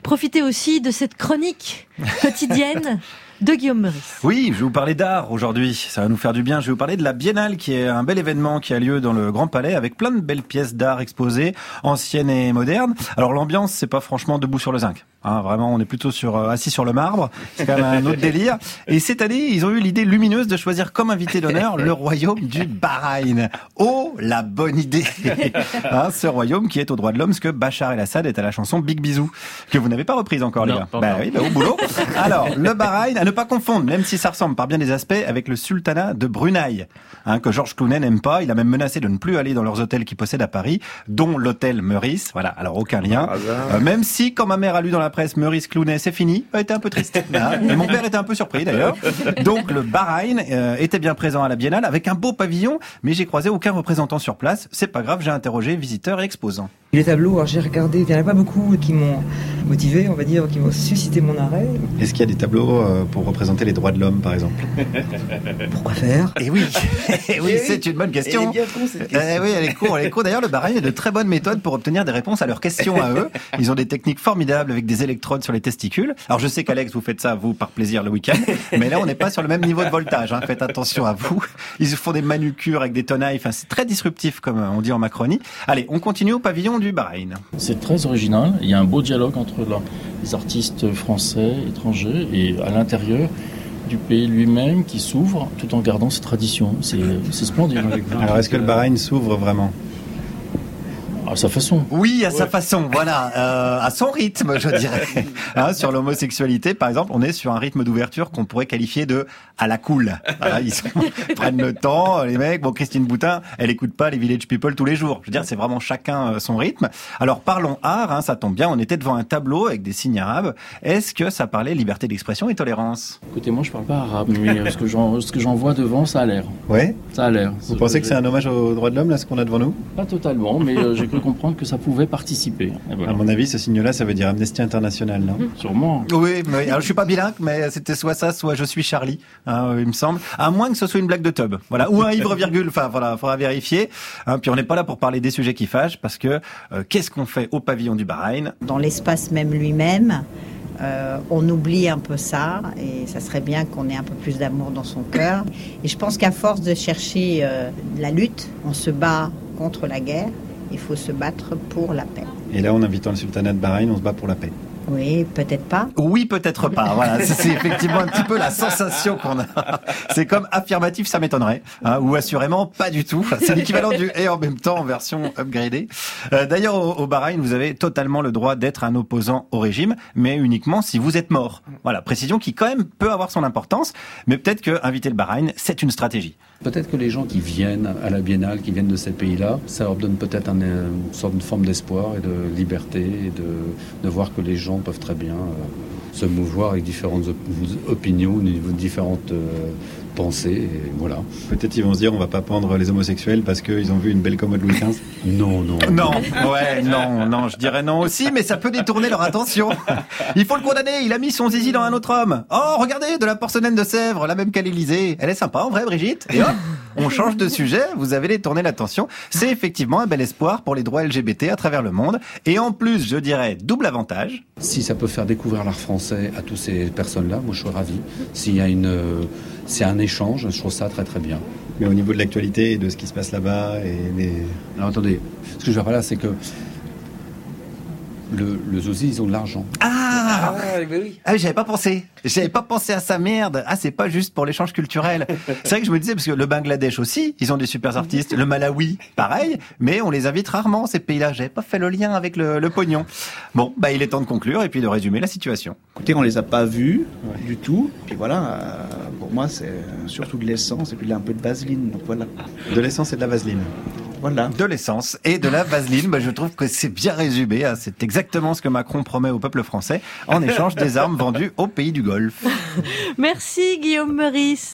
Profitez aussi de cette chronique quotidienne de Guillaume Meurice. Oui, je vais vous parler d'art aujourd'hui. Ça va nous faire du bien. Je vais vous parler de la Biennale, qui est un bel événement qui a lieu dans le Grand Palais avec plein de belles pièces d'art exposées, anciennes et modernes. Alors l'ambiance, c'est pas franchement debout sur le zinc. Vraiment, on est plutôt assis sur le marbre. C'est quand même un autre délire. Et cette année, ils ont eu l'idée lumineuse de choisir comme invité d'honneur le royaume du Bahreïn. Oh, la bonne idée. Ce royaume qui est aux droits de l'homme, ce que Bachar el-Assad est à la chanson Big Bisou, que vous n'avez pas reprise encore, les gars. Oui, au boulot. Alors, le Bahreïn, à ne pas confondre, même si ça ressemble par bien des aspects, avec le sultanat de Brunei, que Georges Clooney n'aime pas. Il a même menacé de ne plus aller dans leurs hôtels qu'il possède à Paris, dont l'hôtel Meurice. Voilà, alors aucun lien. Même si, quand ma mère a lu dans la presse Meurice Clooney, c'est fini, elle était un peu triste. Et mon père était un peu surpris d'ailleurs. Donc le Bahreïn était bien présent à la Biennale avec un beau pavillon, mais j'ai croisé aucun représentant sur place. C'est pas grave, j'ai interrogé visiteurs et exposants. Les tableaux, alors j'ai regardé, il n'y en a pas beaucoup qui m'ont motivé, on va dire, qui m'ont suscité mon arrêt. Est-ce qu'il y a des tableaux pour représenter les droits de l'homme, par exemple? Pourquoi faire? Eh oui, c'est une bonne question. Elle est bien con, cette question. Oui, elle est con. D'ailleurs, le Bahreïn a de très bonnes méthodes pour obtenir des réponses à leurs questions à eux. Ils ont des techniques formidables avec des électrodes sur les testicules. Alors je sais qu'Alex, vous faites ça, vous, par plaisir le week-end, mais là, on n'est pas sur le même niveau de voltage. Faites attention à vous. Ils font des manucures avec des tenailles. Enfin, c'est très disruptif, comme on dit en Macronie. Allez, on continue au pavillon du Bahreïn. C'est très original. Il y a un beau dialogue entre les artistes français, étrangers, et à l'intérieur du pays lui-même qui s'ouvre tout en gardant ses traditions. C'est splendide. Alors, est-ce que le Bahreïn s'ouvre vraiment? À sa façon. Oui, à sa façon, voilà, à son rythme, je dirais. Sur l'homosexualité, par exemple, on est sur un rythme d'ouverture qu'on pourrait qualifier de à la cool. Voilà, ils prennent le temps, les mecs. Bon, Christine Boutin, elle écoute pas les Village People tous les jours. Je veux dire, c'est vraiment chacun son rythme. Alors, parlons art, ça tombe bien, on était devant un tableau avec des signes arabes. Est-ce que ça parlait liberté d'expression et tolérance? Écoutez, moi, je parle pas arabe, mais ce que j'en vois devant, ça a l'air. Ouais. Ça a l'air. Vous pensez que c'est un hommage aux droits de l'homme, là, ce qu'on a devant nous? Pas totalement, mais j'ai cru comprendre que ça pouvait participer. Voilà. À mon avis, ce signe-là, ça veut dire Amnesty International, non? Sûrement. Oui, mais alors, je suis pas bilingue, mais c'était soit ça, soit je suis Charlie, il me semble. À moins que ce soit une blague de tub, voilà, ou un ivre-virgule. Enfin, voilà, faudra vérifier. Puis on n'est pas là pour parler des sujets qui fâchent, parce que qu'est-ce qu'on fait au pavillon du Bahreïn? Dans l'espace même lui-même, on oublie un peu ça, et ça serait bien qu'on ait un peu plus d'amour dans son cœur. Et je pense qu'à force de chercher la lutte, on se bat contre la guerre. Il faut se battre pour la paix. Et là, en invitant le sultanat de Bahreïn, on se bat pour la paix. Oui, peut-être pas. Oui, peut-être pas. Voilà, c'est effectivement un petit peu la sensation qu'on a. C'est comme affirmatif, ça m'étonnerait, ou assurément pas du tout. C'est l'équivalent du et en même temps en version upgradée. D'ailleurs, au Bahreïn, vous avez totalement le droit d'être un opposant au régime, mais uniquement si vous êtes mort. Voilà, précision qui quand même peut avoir son importance, mais peut-être que inviter le Bahreïn, c'est une stratégie. Peut-être que les gens qui viennent à la Biennale, qui viennent de ces pays-là, ça leur donne peut-être une sorte de forme d'espoir et de liberté, et de voir que les gens peuvent très bien se mouvoir avec différentes opinions, différentes pensées, et voilà. Peut-être ils vont se dire on va pas pendre les homosexuels parce qu'ils ont vu une belle commode Louis XV. Non, je dirais non aussi, mais ça peut détourner leur attention. Il faut le condamner, il a mis son zizi dans un autre homme. Oh, regardez, de la porcelaine de Sèvres, la même qu'à l'Élysée. Elle est sympa en vrai, Brigitte. Et hop, on change de sujet, vous avez détourné l'attention. C'est effectivement un bel espoir pour les droits LGBT à travers le monde. Et en plus, je dirais, double avantage. Si ça peut faire découvrir l'art français à toutes ces personnes-là, moi je suis ravi. C'est un échange, je trouve ça très très bien. Mais au niveau de l'actualité et de ce qui se passe là-bas Alors attendez, ce que je veux dire par là, c'est que le Zozi, ils ont de l'argent. Oui. J'avais pas pensé. J'avais pas pensé à sa merde. C'est pas juste pour l'échange culturel. C'est vrai que je me disais, parce que le Bangladesh aussi, ils ont des super artistes. Le Malawi, pareil. Mais on les invite rarement, ces pays-là. J'avais pas fait le lien avec le pognon. Bon, il est temps de conclure et puis de résumer la situation. Écoutez, on les a pas vus du tout. Puis voilà, pour moi, c'est surtout de l'essence et puis un peu de vaseline. Donc voilà. De l'essence et de la vaseline. Voilà. De l'essence et de la vaseline. Je trouve que c'est bien résumé. C'est exactement ce que Macron promet au peuple français en échange des armes vendues au pays du Golfe. Merci Guillaume Meurice.